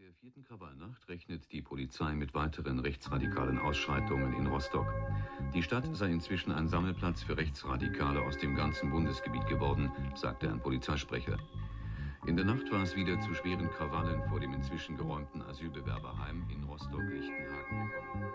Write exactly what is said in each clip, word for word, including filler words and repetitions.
der vierten Krawallnacht rechnet die Polizei mit weiteren rechtsradikalen Ausschreitungen in Rostock. Die Stadt sei inzwischen ein Sammelplatz für Rechtsradikale aus dem ganzen Bundesgebiet geworden, sagte ein Polizeisprecher. In der Nacht war es wieder zu schweren Krawallen vor dem inzwischen geräumten Asylbewerberheim in Rostock-Lichtenhagen gekommen.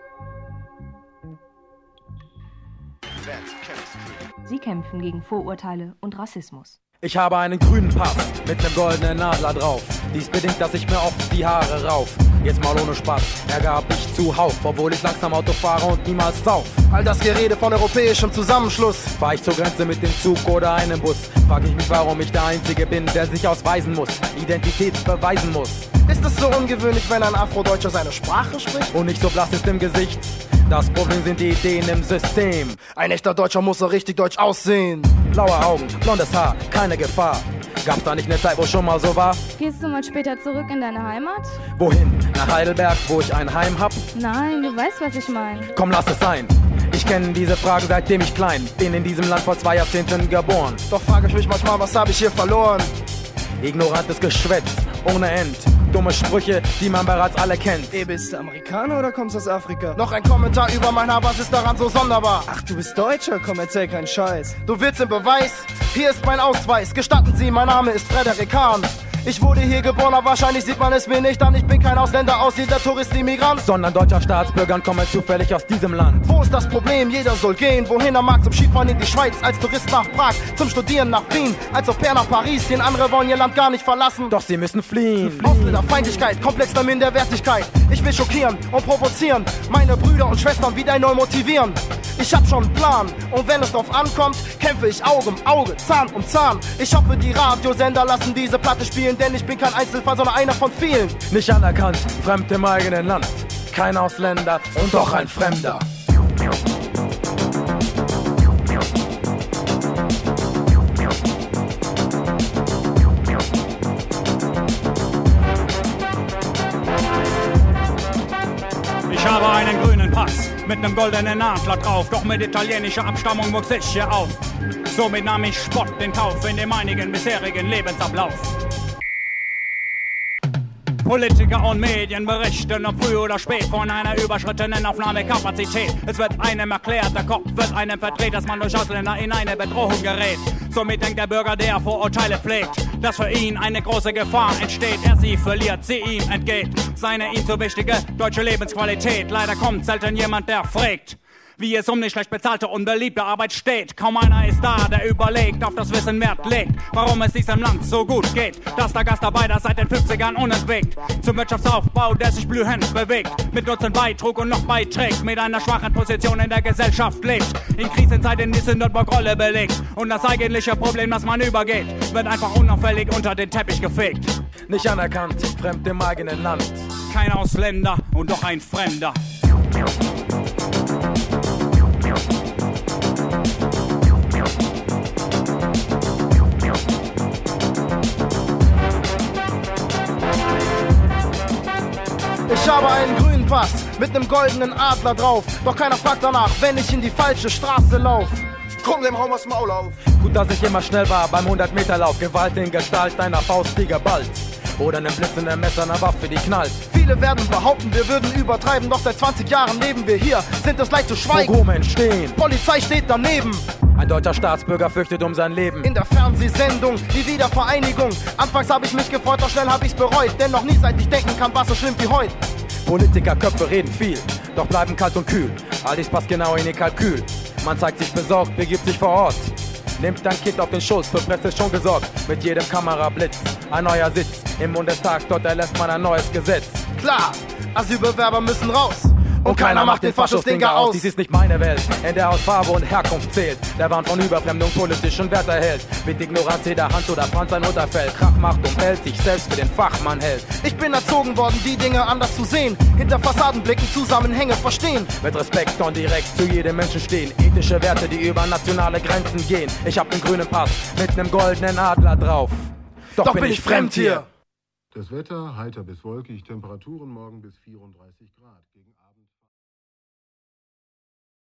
Sie kämpfen gegen Vorurteile und Rassismus. Ich habe einen grünen Pass mit nem goldenen Adler drauf. Dies bedingt, dass ich mir oft die Haare rauf. Jetzt mal ohne Spaß, Ärger hab ich zuhauf, obwohl ich langsam Auto fahre und niemals sauf. All das Gerede von europäischem Zusammenschluss. Fahr ich zur Grenze mit dem Zug oder einem Bus, frag ich mich, warum ich der Einzige bin, der sich ausweisen muss, Identität beweisen muss. Ist es so ungewöhnlich, wenn ein Afrodeutscher seine Sprache spricht? Und nicht so blass ist im Gesicht. Das Problem sind die Ideen im System. Ein echter Deutscher muss so richtig deutsch aussehen. Blaue Augen, blondes Haar, keine Gefahr. Gab's da nicht eine Zeit, wo schon mal so war? Gehst du mal später zurück in deine Heimat? Wohin? Nach Heidelberg, wo ich ein Heim hab? Nein, du weißt, was ich meine. Komm, lass es sein. Ich kenne diese Frage, seitdem ich klein bin, in diesem Land vor zwei Jahrzehnten geboren. Doch frage ich mich manchmal, was habe ich hier verloren? Ignorantes Geschwätz, ohne End. Dumme Sprüche, die man bereits alle kennt. Ey, bist du Amerikaner oder kommst aus Afrika? Noch ein Kommentar über mein Haar, was ist daran so sonderbar? Ach, du bist Deutscher, komm, erzähl keinen Scheiß. Du willst den Beweis? Hier ist mein Ausweis. Gestatten Sie, mein Name ist Frederik Hahn. Ich wurde hier geboren, aber wahrscheinlich sieht man es mir nicht an. Ich bin kein Ausländer, Aussiedler, Tourist, Immigrant, sondern deutscher Staatsbürger und komme zufällig aus diesem Land. Wo ist das Problem? Jeder soll gehen, wohin er mag. Zum Skifahren in die Schweiz, als Tourist nach Prag, zum Studieren nach Wien, als Au-pair nach Paris. Den andere wollen ihr Land gar nicht verlassen, doch sie müssen fliehen. Ausländerfeindlichkeit, Komplex der Minderwertigkeit. Ich will schockieren und provozieren, meine Brüder und Schwestern wieder neu motivieren. Ich hab schon einen Plan und wenn es drauf ankommt, kämpfe ich Auge um Auge, Zahn um Zahn. Ich hoffe, die Radiosender lassen diese Platte spielen, denn ich bin kein Einzelfall, sondern einer von vielen. Nicht anerkannt, fremd im eigenen Land, kein Ausländer und doch ein Fremder. Ich habe einen grünen Pass mit nem goldenen Adler drauf, doch mit italienischer Abstammung wuchs ich hier auf. Somit nahm ich Spott in Kauf in dem einigen bisherigen Lebensablauf. Politiker und Medien berichten, ob früh oder spät, von einer überschrittenen Aufnahmekapazität. Es wird einem erklärt, der Kopf wird einem verdreht, dass man durch Ausländer in eine Bedrohung gerät. Somit denkt der Bürger, der Vorurteile pflegt, dass für ihn eine große Gefahr entsteht. Er sie verliert, sie ihm entgeht. Seine ihm so wichtige deutsche Lebensqualität. Leider kommt selten jemand, der fragt, wie es um die schlecht bezahlte, unbeliebte Arbeit steht. Kaum einer ist da, der überlegt, auf das Wissen Wert legt, warum es diesem Land so gut geht, dass der Gastarbeiter seit den fünfzigern unentwegt zum Wirtschaftsaufbau, der sich blühend bewegt, mit Nutzen beitrug und noch beiträgt, mit einer schwachen Position in der Gesellschaft lebt, in Krisenzeiten die Sündenbock-Rolle belegt und das eigentliche Problem, das man übergeht, wird einfach unauffällig unter den Teppich gefegt. Nicht anerkannt, fremd im eigenen Land, kein Ausländer und doch ein Fremder. Ich habe einen grünen Pass mit nem goldenen Adler drauf, doch keiner fragt danach, wenn ich in die falsche Straße lauf. Komm dem Raum aus dem Maul auf. Gut, dass ich immer schnell war beim hundert Meter Lauf, Gewalt in Gestalt einer Faust, die geballt. Oder einem blitzenden Messer, einer Waffe, die knallt. Viele werden behaupten, wir würden übertreiben, doch seit zwanzig Jahren leben wir hier, sind es leicht zu schweigen. Pogrome entstehen, Polizei steht daneben. Ein deutscher Staatsbürger fürchtet um sein Leben. In der Fernsehsendung, die Wiedervereinigung. Anfangs habe ich mich gefreut, doch schnell habe ich's bereut. Denn noch nie seit ich denken kann, war so schlimm wie heute. Politikerköpfe reden viel, doch bleiben kalt und kühl. All dies passt genau in ihr Kalkül. Man zeigt sich besorgt, begibt sich vor Ort. Nimmt dein Kind auf den Schoß, für Presse ist schon gesorgt. Mit jedem Kamerablitz, ein neuer Sitz. Im Bundestag, dort erlässt man ein neues Gesetz. Klar, Asylbewerber müssen raus. Und keiner macht den Faschos-Dinger aus. Dies ist nicht meine Welt, in der Hautfarbe und Herkunft zählt. Der Wahn von Überfremdung politischen Wert erhält. Mit Ignoranz jeder Hand oder Franz ein Unterfeld. Krach macht und hält, sich selbst für den Fachmann hält. Ich bin erzogen worden, die Dinge anders zu sehen. Hinter Fassadenblicken Zusammenhänge verstehen. Mit Respekt und direkt zu jedem Menschen stehen. Ethische Werte, die über nationale Grenzen gehen. Ich hab den grünen Pass mit nem goldenen Adler drauf. Doch, Doch bin, bin ich fremd hier. Das Wetter heiter bis wolkig, Temperaturen morgen bis vierunddreißig Grad.